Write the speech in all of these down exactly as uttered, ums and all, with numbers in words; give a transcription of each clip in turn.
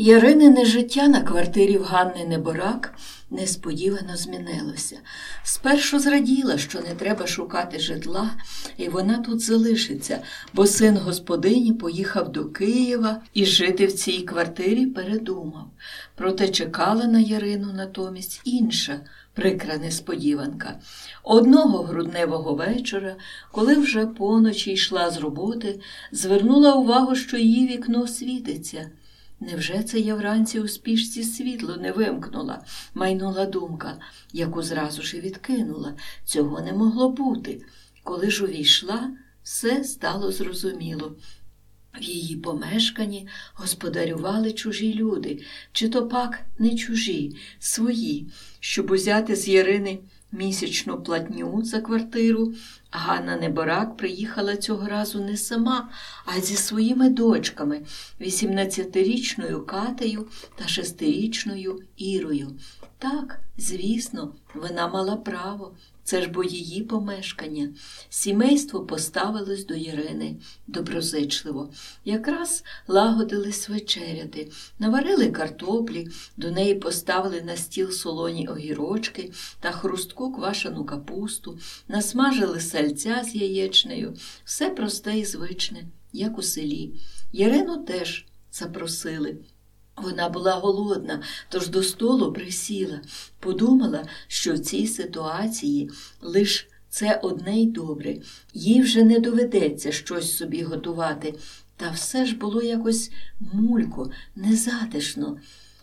Яринине життя на квартирі в Ганни Неборак несподівано змінилося. Спершу зраділа, що не треба шукати житла, і вона тут залишиться, бо син господині поїхав до Києва і жити в цій квартирі передумав. Проте чекала на Ярину натомість інша прикра несподіванка. Одного грудневого вечора, коли вже поночі йшла з роботи, звернула увагу, що її вікно світиться. Невже це я вранці у спішці світло не вимкнула? Майнула думка, яку зразу ж і відкинула. Цього не могло бути. Коли ж увійшла, все стало зрозуміло. В її помешканні господарювали чужі люди, чи то пак не чужі, свої. Щоб узяти з Ярини місячну платню за квартиру, Ганна Неборак приїхала цього разу не сама, а зі своїми дочками – вісімнадцятирічною Катею та шестирічною Ірою. Так, звісно, вона мала право, це ж бо її помешкання. Сімейство поставилось до Ярини доброзичливо. Якраз лагодились вечеряти, наварили картоплі, до неї поставили на стіл солоні огірочки та хрустку квашену капусту, насмажили сальця з яєчнею, все просте і звичне, як у селі. Ярину теж запросили. Вона була голодна, тож до столу присіла. Подумала, що в цій ситуації лиш це одне й добре. Їй вже не доведеться щось собі готувати. Та все ж було якось мулько, незатишно.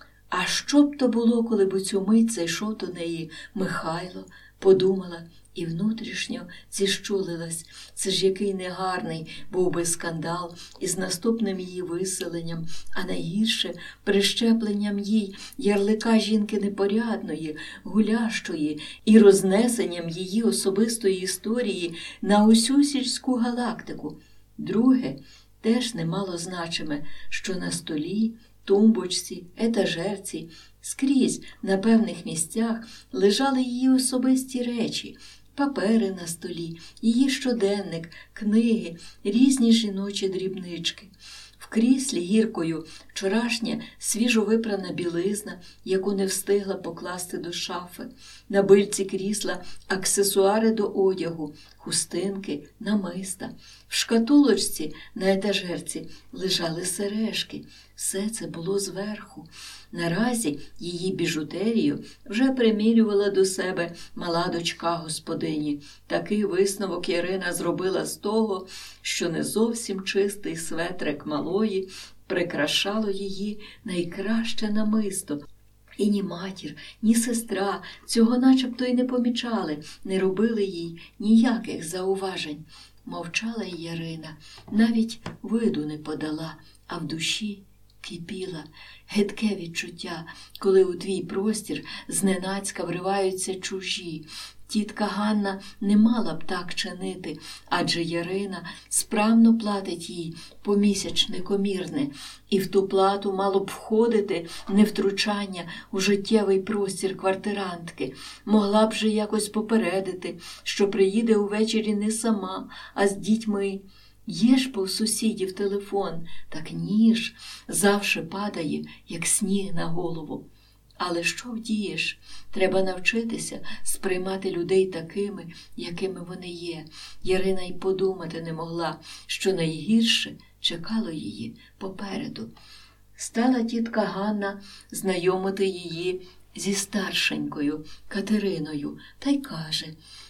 А що б то було, коли б у цю мить зайшов до неї Михайло? Подумала і внутрішньо зіщулилась. Це ж який негарний був би скандал із наступним її виселенням, а найгірше прищепленням їй ярлика жінки непорядної, гулящої і рознесенням її особистої історії на усю сільську галактику. Друге, теж немало значиме, що на столі, тумбочці, етажерці, скрізь на певних місцях лежали її особисті речі, папери на столі, її щоденник, книги, різні жіночі дрібнички. В кріслі гіркою вчорашня свіжовипрана білизна, яку не встигла покласти до шафи. На бильці крісла аксесуари до одягу, хустинки, намиста. В шкатулочці на етажерці лежали сережки. Все це було зверху. Наразі її біжутерію вже примірювала до себе мала дочка господині. Такий висновок Ярина зробила з того, що не зовсім чистий светрик малої прикрашало її найкраще намисто. І ні матір, ні сестра цього начебто й не помічали, не робили їй ніяких зауважень. Мовчала й Ярина, навіть виду не подала, а в душі кипіла. Гидке відчуття, коли у твій простір зненацька вриваються чужі. Тітка Ганна не мала б так чинити, адже Ярина справно платить їй помісячне комірне, і в ту плату мало б входити невтручання у життєвий простір квартирантки. Могла б же якось попередити, що приїде увечері не сама, а з дітьми. Є ж по сусідів телефон, так ні ж, завше падає, як сніг на голову. Але що вдієш? Треба навчитися сприймати людей такими, якими вони є. Ярина й подумати не могла, що найгірше чекало її попереду. Стала тітка Ганна знайомити її зі старшенькою Катериною, та й каже: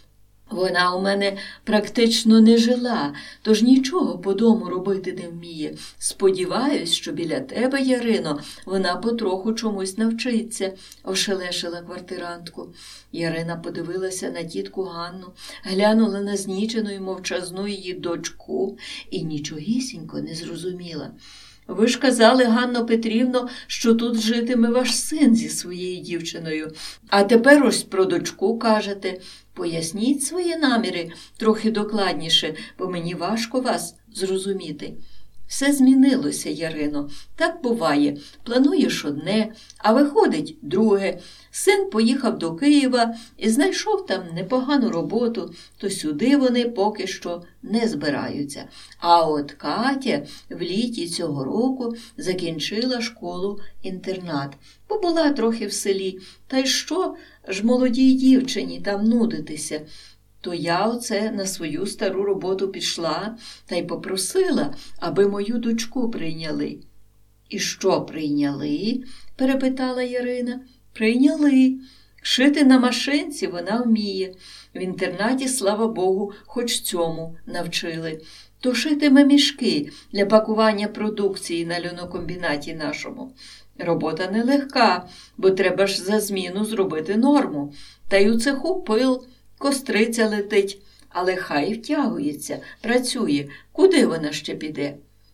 «Вона у мене практично не жила, тож нічого по дому робити не вміє. Сподіваюсь, що біля тебе, Ярино, вона потроху чомусь навчиться», – ошелешила квартирантку. Ярина подивилася на тітку Ганну, глянула на знічену й мовчазну її дочку і нічогісінько не зрозуміла. «Ви ж казали, Ганно Петрівно, що тут житиме ваш син зі своєю дівчиною. А тепер ось про дочку кажете. Поясніть свої наміри трохи докладніше, бо мені важко вас зрозуміти». Все змінилося, Ярино. Так буває. Плануєш одне, а виходить друге. Син поїхав до Києва і знайшов там непогану роботу, то сюди вони поки що не збираються. А от Катя в літі цього року закінчила школу-інтернат, бо була трохи в селі. Та й що ж молодій дівчині там нудитися? То я оце на свою стару роботу пішла та й попросила, аби мою дочку прийняли. – І що прийняли? – перепитала Ярина. – Прийняли. Шити на машинці вона вміє. В інтернаті, слава Богу, хоч цьому навчили. То шитиме мішки для пакування продукції на льонокомбінаті нашому. Робота нелегка, бо треба ж за зміну зробити норму. Та й у цеху пил, костриця летить, але хай втягується, працює. Куди вона ще піде?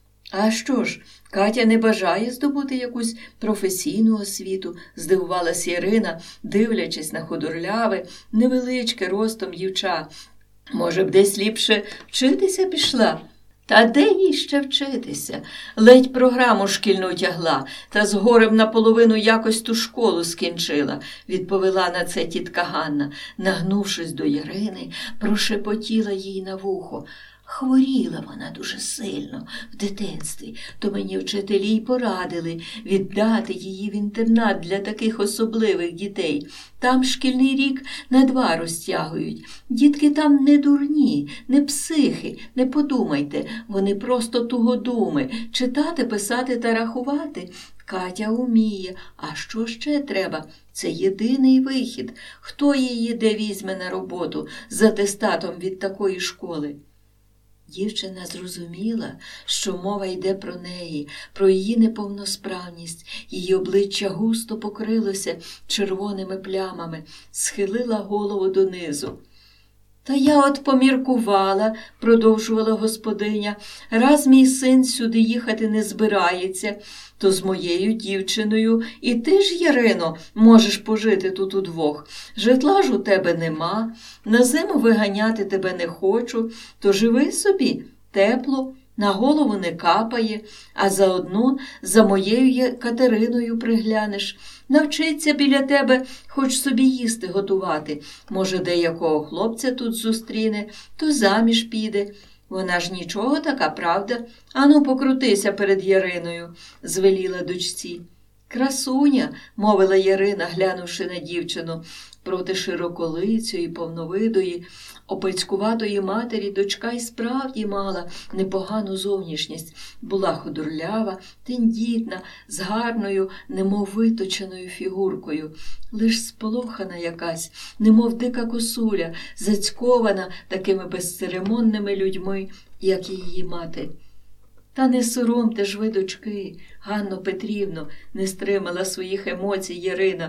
А що ж, Катя не бажає здобути якусь професійну освіту, здивувалась Ярина, дивлячись на худорляве, невеличке ростом дівча. Може б десь ліпше вчитися пішла? Та де їй ще вчитися? Ледь програму шкільну тягла, та з горем наполовину якось ту школу скінчила, відповіла на це тітка Ганна. Нагнувшись до Ярини, прошепотіла їй на вухо. Хворіла вона дуже сильно в дитинстві, то мені вчителі й порадили віддати її в інтернат для таких особливих дітей. Там шкільний рік на два розтягують. Дітки там не дурні, не психи, не подумайте, вони просто тугодуми. Читати, писати та рахувати Катя уміє. А що ще треба? Це єдиний вихід. Хто її де візьме на роботу з атестатом від такої школи? Дівчина зрозуміла, що мова йде про неї, про її неповносправність. Її обличчя густо покрилося червоними плямами, схилила голову донизу. «Та я от поміркувала», – продовжувала господиня, – «раз мій син сюди їхати не збирається, то з моєю дівчиною і ти ж, Ярино, можеш пожити тут удвох. Житла ж у тебе нема, на зиму виганяти тебе не хочу, то живи собі, тепло, на голову не капає, а заодно за моєю Катериною приглянеш. Навчиться біля тебе хоч собі їсти готувати. Може, деякого хлопця тут зустріне, то заміж піде. Вона ж нічого така, правда? Ану, покрутися перед Яриною», – звеліла дочці. «Красуня», – мовила Ярина, глянувши на дівчину. Проти широколицьої, повновидої, опецькуватої матері дочка й справді мала непогану зовнішність. Була худорлява, тендітна, з гарною, немов виточеною фігуркою. Лиш сполохана якась, немов дика косуля, зацькована такими безцеремонними людьми, як і її мати. «Та не соромте ж ви, дочки, Ганно Петрівно», – не стримала своїх емоцій Ярина.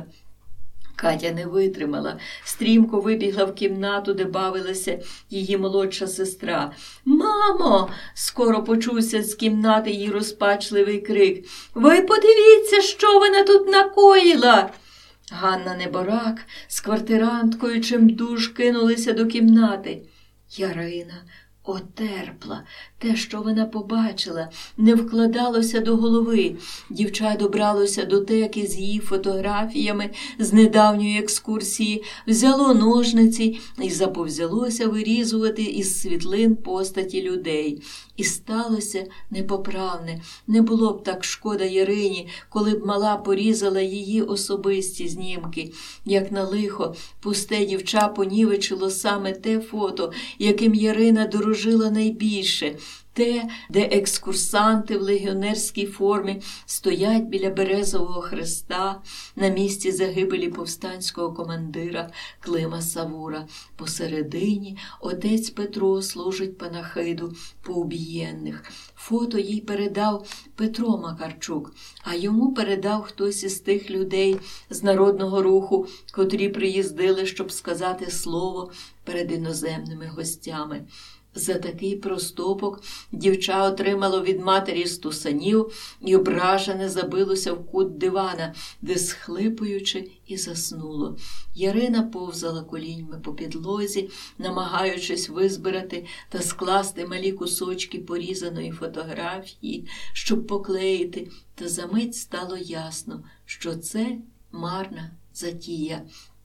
Катя не витримала, стрімко вибігла в кімнату, де бавилася її молодша сестра. «Мамо!» – скоро почувся з кімнати її розпачливий крик. «Ви подивіться, що вона тут накоїла!» Ганна Неборак з квартиранткою чимдуж кинулися до кімнати. Ярина отерпла. Те, що вона побачила, не вкладалося до голови. Дівча добралося до теки з її фотографіями з недавньої екскурсії, взяло ножниці і заповзялося вирізувати із світлин постаті людей. І сталося непоправне. Не було б так шкода Ярині, коли б мала порізала її особисті знімки. Як на лихо, пусте дівча понівечило саме те фото, яким Ярина дорожила найбільше. Те, де екскурсанти в легіонерській формі стоять біля березового хреста на місці загибелі повстанського командира Клима Савура. Посередині отець Петро служить панахиду по убієнних. Фото їй передав Петро Макарчук, а йому передав хтось із тих людей з народного руху, котрі приїздили, щоб сказати слово перед іноземними гостями. За такий проступок дівча отримало від матері стусанів і ображене забилося в кут дивана, де, схлипуючи, і заснуло. Ярина повзала коліньми по підлозі, намагаючись визбирати та скласти малі кусочки порізаної фотографії, щоб поклеїти, та за мить стало ясно, що це марна затія.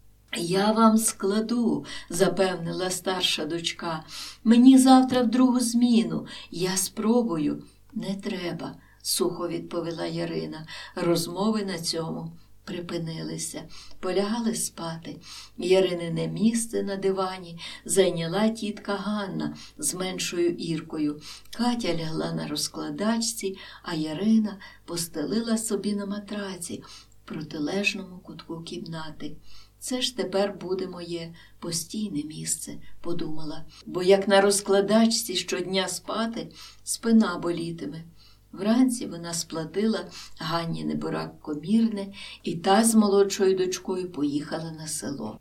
«Я вам складу», – запевнила старша дочка. «Мені завтра в другу зміну. Я спробую». «Не треба», – сухо відповіла Ярина. Розмови на цьому припинилися. Полягали спати. Яринине місце на дивані зайняла тітка Ганна з меншою Іркою. Катя лягла на розкладачці, а Ярина постелила собі на матраці в протилежному кутку кімнати. «Це ж тепер буде моє постійне місце», – подумала, «бо як на розкладачці щодня спати, спина болітиме». Вранці вона сплатила Ганні неборак комірне, і та з молодшою дочкою поїхала на село.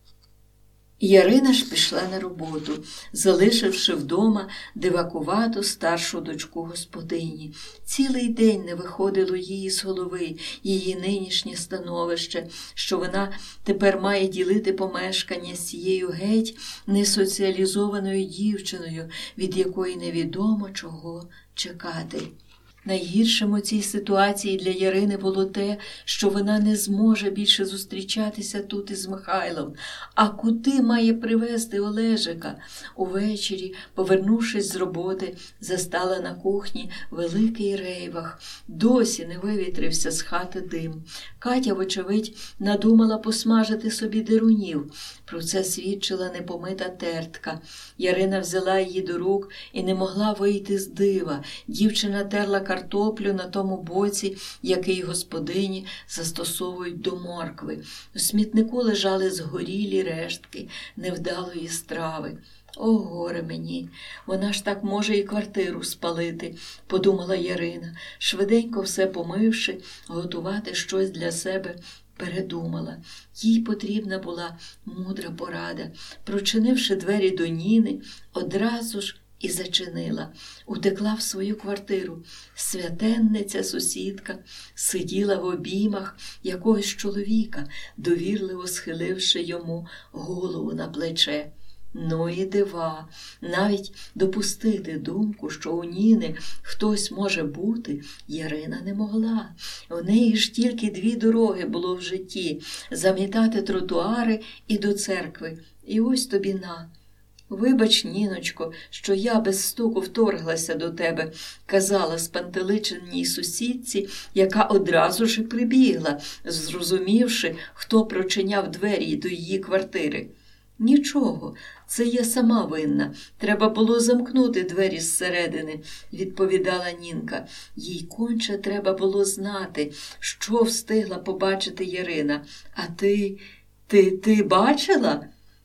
Ярина ж пішла на роботу, залишивши вдома дивакувату старшу дочку господині. Цілий день не виходило їй з голови її нинішнє становище, що вона тепер має ділити помешкання з цією геть несоціалізованою дівчиною, від якої невідомо чого чекати. Найгіршим у цій ситуації для Ярини було те, що вона не зможе більше зустрічатися тут із Михайлом. А куди має привезти Олежика? Увечері, повернувшись з роботи, застала на кухні великий рейвах. Досі не вивітрився з хати дим. Катя, вочевидь, надумала посмажити собі дерунів. Про це свідчила непомита тертка. Ярина взяла її до рук і не могла вийти з дива. Дівчина терла картоплю на тому боці, який господині застосовують до моркви. У смітнику лежали згорілі рештки невдалої страви. «О, горе мені! Вона ж так може і квартиру спалити», – подумала Ярина. Швиденько все помивши, готувати щось для себе передумала. Їй потрібна була мудра порада. Прочинивши двері до Ніни, одразу ж і зачинила. Утекла в свою квартиру. Святенниця сусідка сиділа в обіймах якогось чоловіка, довірливо схиливши йому голову на плече. Ну і дива, навіть допустити думку, що у Ніни хтось може бути, Ярина не могла. У неї ж тільки дві дороги було в житті – замітати тротуари і до церкви. І ось тобі на. «Вибач, Ніночко, що я без стуку вторглася до тебе», – казала спантеличеній сусідці, яка одразу ж і прибігла, зрозумівши, хто прочиняв двері до її квартири. «Нічого, це я сама винна. Треба було замкнути двері зсередини», – відповідала Нінка. Їй конче треба було знати, що встигла побачити Ярина. «А ти, ти, ти бачила?»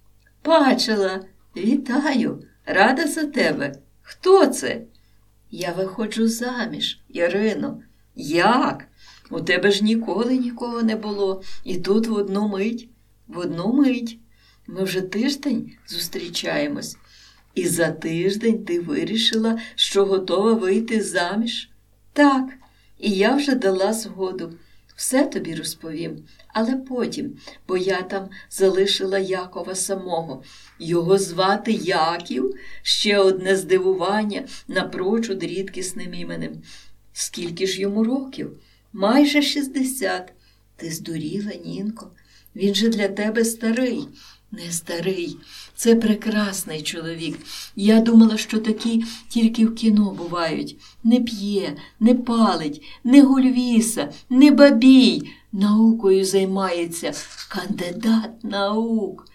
«Бачила. Вітаю. Рада за тебе. Хто це?» «Я виходжу заміж, Ярино». «Як? У тебе ж ніколи нікого не було. І тут в одну мить». «В одну мить. Ми вже тиждень зустрічаємось. І за тиждень ти вирішила, що готова вийти заміж?» «Так, і я вже дала згоду. Все тобі розповім, але потім, бо я там залишила Якова самого. Його звати Яків, ще одне здивування напрочуд рідкісним іменем. Скільки ж йому років? Майже шістдесят. Ти здуріла, Нінко? Він же для тебе старий». «Не старий. Це прекрасний чоловік. Я думала, що такі тільки в кіно бувають. Не п'є, не палить, не гульвіса, не бабій. Наукою займається. Кандидат наук».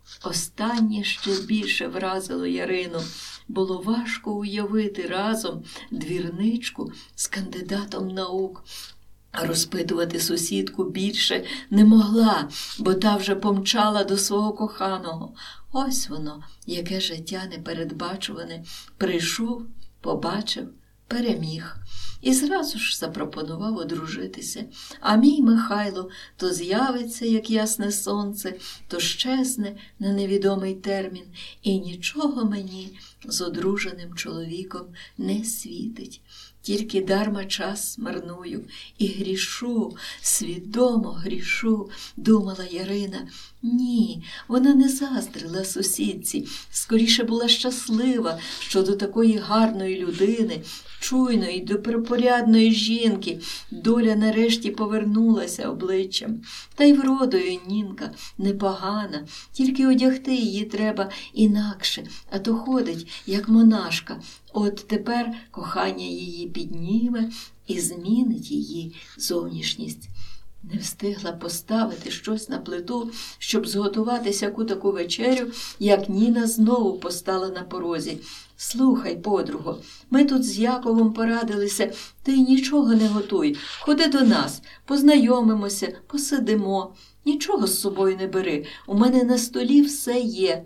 Останнє ще більше вразило Ярину. Було важко уявити разом двірничку з кандидатом наук. Розпитувати сусідку більше не могла, бо та вже помчала до свого коханого. Ось воно, яке життя непередбачуване. Прийшов, побачив, переміг. І зразу ж запропонував одружитися. А мій Михайло то з'явиться, як ясне сонце, то щезне на невідомий термін, і нічого мені з одруженим чоловіком не світить. Тільки дарма час марную і грішу, свідомо грішу, думала Ярина. Ні, вона не заздрила сусідці, скоріше була щаслива, що до такої гарної людини, чуйної, добропорядної жінки доля нарешті повернулася обличчям. Та й вродою Нінка непогана, тільки одягти її треба інакше, а то ходить, як монашка. От тепер кохання її підніме і змінить її зовнішність. Не встигла поставити щось на плиту, щоб зготувати сяку таку вечерю, як Ніна знову постала на порозі. «Слухай, подруго, ми тут з Яковом порадилися, ти нічого не готуй. Ходи до нас, познайомимося, посидимо. Нічого з собою не бери, у мене на столі все є».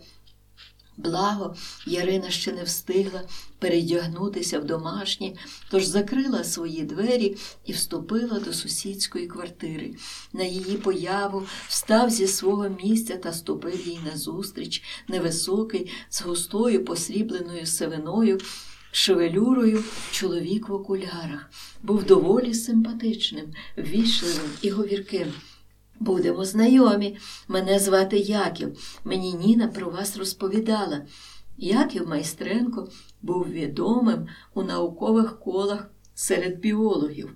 Благо, Ярина ще не встигла передягнутися в домашнє, тож закрила свої двері і вступила до сусідської квартири. На її появу встав зі свого місця та ступив їй назустріч невисокий, з густою посрібленою сивиною, шевелюрою чоловік в окулярах. Був доволі симпатичним, ввічливим і говірким. «Будемо знайомі. Мене звати Яків. Мені Ніна про вас розповідала». Яків Майстренко був відомим у наукових колах серед біологів.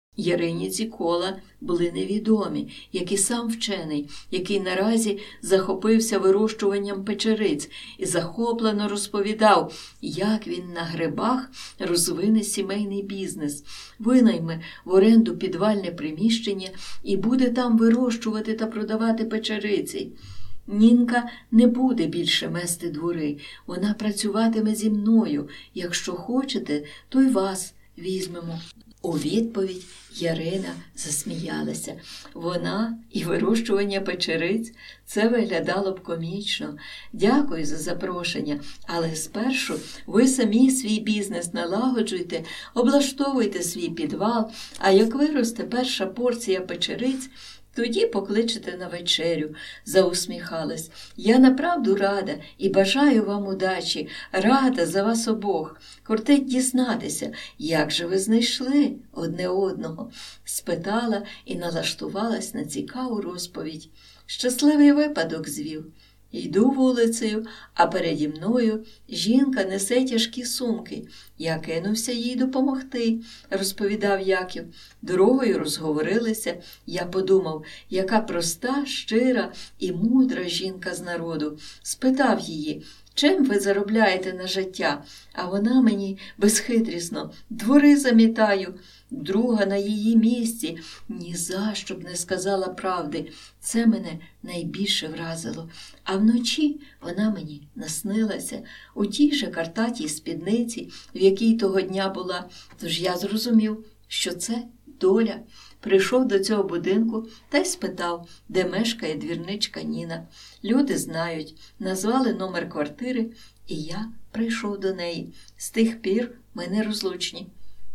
Ярині ці кола були невідомі, як і сам вчений, який наразі захопився вирощуванням печериць і захоплено розповідав, як він на грибах розвине сімейний бізнес, винайме в оренду підвальне приміщення і буде там вирощувати та продавати печериці. Нінка не буде більше мести двори, вона працюватиме зі мною. Якщо хочете, то й вас візьмемо. У відповідь Ярина засміялася. Вона і вирощування печериць – це виглядало б комічно. Дякую за запрошення, але спершу ви самі свій бізнес налагоджуйте, облаштовуйте свій підвал, а як виросте перша порція печериць, тоді покличете на вечерю, заусміхалась. Я направду рада і бажаю вам удачі, рада за вас обох. Кортить дізнатися, як же ви знайшли одне одного? Спитала і налаштувалась на цікаву розповідь. Щасливий випадок звів. Йду вулицею, а переді мною жінка несе тяжкі сумки. Я кинувся їй допомогти, розповідав Яків. Дорогою розговорилися. Я подумав, яка проста, щира і мудра жінка з народу. Спитав її, чим ви заробляєте на життя? А вона мені безхитрісно, двори замітаю. Друга на її місці ні за що б не сказала правди. Це мене найбільше вразило. А вночі вона мені наснилася у тій же картатій спідниці, в якій того дня була. Тож я зрозумів, що це доля. Прийшов до цього будинку та й спитав, де мешкає двірничка Ніна. Люди знають, назвали номер квартири, і я прийшов до неї. З тих пір ми нерозлучні.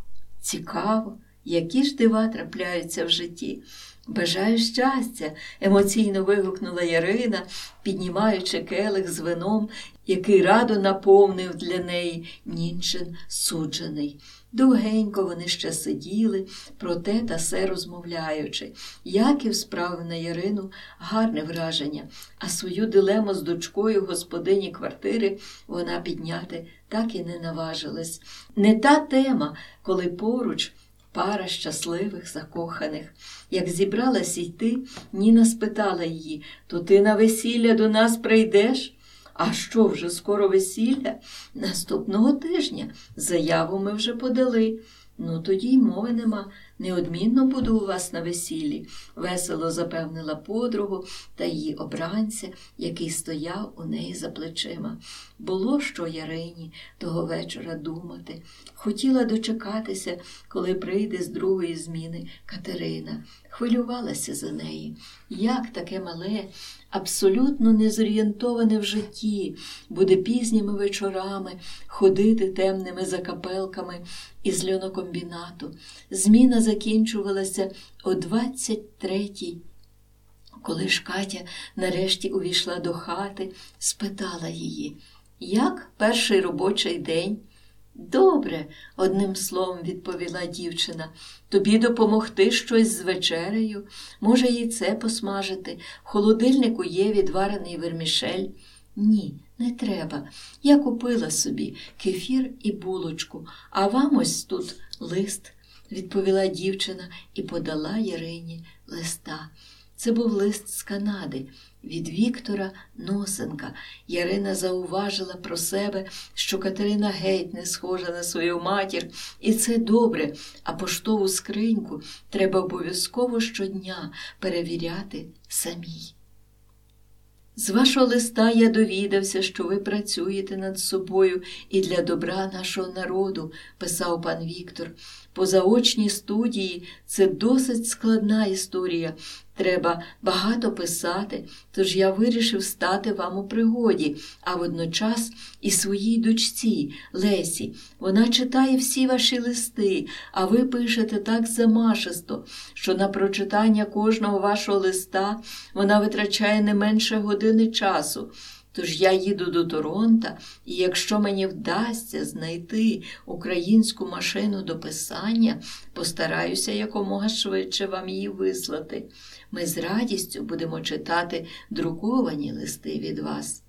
Цікаво, які ж дива трапляються в житті. Бажаю щастя, емоційно вигукнула Ярина, піднімаючи келих з вином, який радо наповнив для неї Нінчин суджений. Довгенько вони ще сиділи, про те та се розмовляючи. Яків справив на Ярину гарне враження, а свою дилему з дочкою господині квартири вона підняти так і не наважилась. Не та тема, коли поруч пара щасливих закоханих. Як зібралась йти, Ніна спитала її, то ти на весілля до нас прийдеш? А що, вже скоро весілля? Наступного тижня. Заяву ми вже подали. Ну, тоді й мови нема. Неодмінно буду у вас на весіллі, весело запевнила подругу та її обранця, який стояв у неї за плечима. Було що Ярині того вечора думати. Хотіла дочекатися, коли прийде з другої зміни Катерина. Хвилювалася за неї. Як таке мале, абсолютно незорієнтоване в житті, буде пізніми вечорами ходити темними закапелками із льонокомбінату. Зміна закінчувалася о двадцять третій. Коли ж Катя нарешті увійшла до хати, спитала її: «Як перший робочий день?» «Добре», – одним словом відповіла дівчина. «Тобі допомогти щось з вечерею? Може, яйце посмажити? В холодильнику є відварений вермішель?» «Ні, не треба. Я купила собі кефір і булочку, а вам ось тут лист», – відповіла дівчина і подала Ярині листа. Це був лист з Канади від Віктора Носенка. Ярина зауважила про себе, що Катерина геть не схожа на свою матір, і це добре, а поштову скриньку треба обов'язково щодня перевіряти самій. «З вашого листа я довідався, що ви працюєте над собою і для добра нашого народу», – писав пан Віктор. «Позаочні студії – це досить складна історія. Треба багато писати, тож я вирішив стати вам у пригоді, а водночас і своїй дочці Лесі. Вона читає всі ваші листи, а ви пишете так замашисто, що на прочитання кожного вашого листа вона витрачає не менше години часу. Тож я їду до Торонто, і якщо мені вдасться знайти українську машину до писання, постараюся якомога швидше вам її вислати. Ми з радістю будемо читати друковані листи від вас».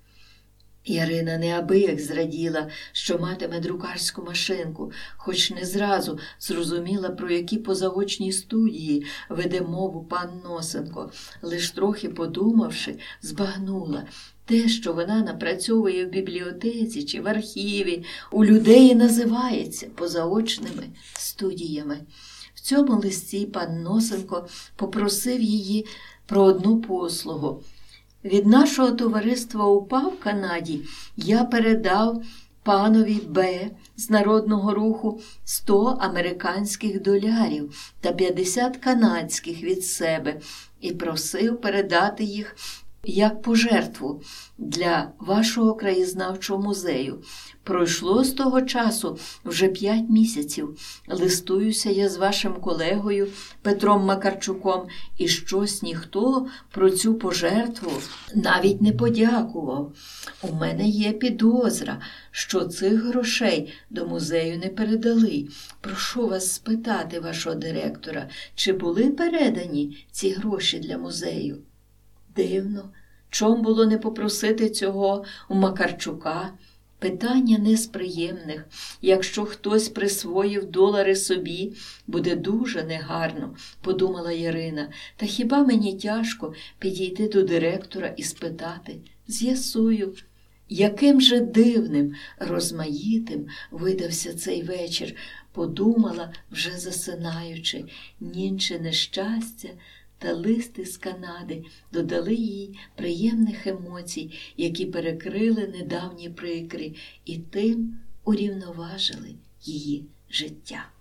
Ярина неабияк зраділа, що матиме друкарську машинку, хоч не зразу зрозуміла, про які позаочні студії веде мову пан Носенко. Лиш трохи подумавши, збагнула. Те, що вона напрацьовує в бібліотеці чи в архіві, у людей і називається позаочними студіями. В цьому листі пан Носенко попросив її про одну послугу. «Від нашого товариства УПА в Канаді я передав панові Б з Народного Руху сто американських долярів та п'ятдесят канадських від себе і просив передати їх як пожертву для вашого краєзнавчого музею. Пройшло з того часу вже п'ять місяців. Листуюся я з вашим колегою Петром Макарчуком, і щось ніхто про цю пожертву навіть не подякував. У мене є підозра, що цих грошей до музею не передали. Прошу вас спитати вашого директора, чи були передані ці гроші для музею?» Дивно, чом було не попросити цього у Макарчука? Питання не з приємних. Якщо хтось присвоїв долари собі, буде дуже негарно, подумала Ярина. Та хіба мені тяжко підійти до директора і спитати? З'ясую. Яким же дивним, розмаїтим видався цей вечір, подумала, вже засинаючи. Нінче нещастя та листи з Канади додали їй приємних емоцій, які перекрили недавні прикрі і тим урівноважили її життя.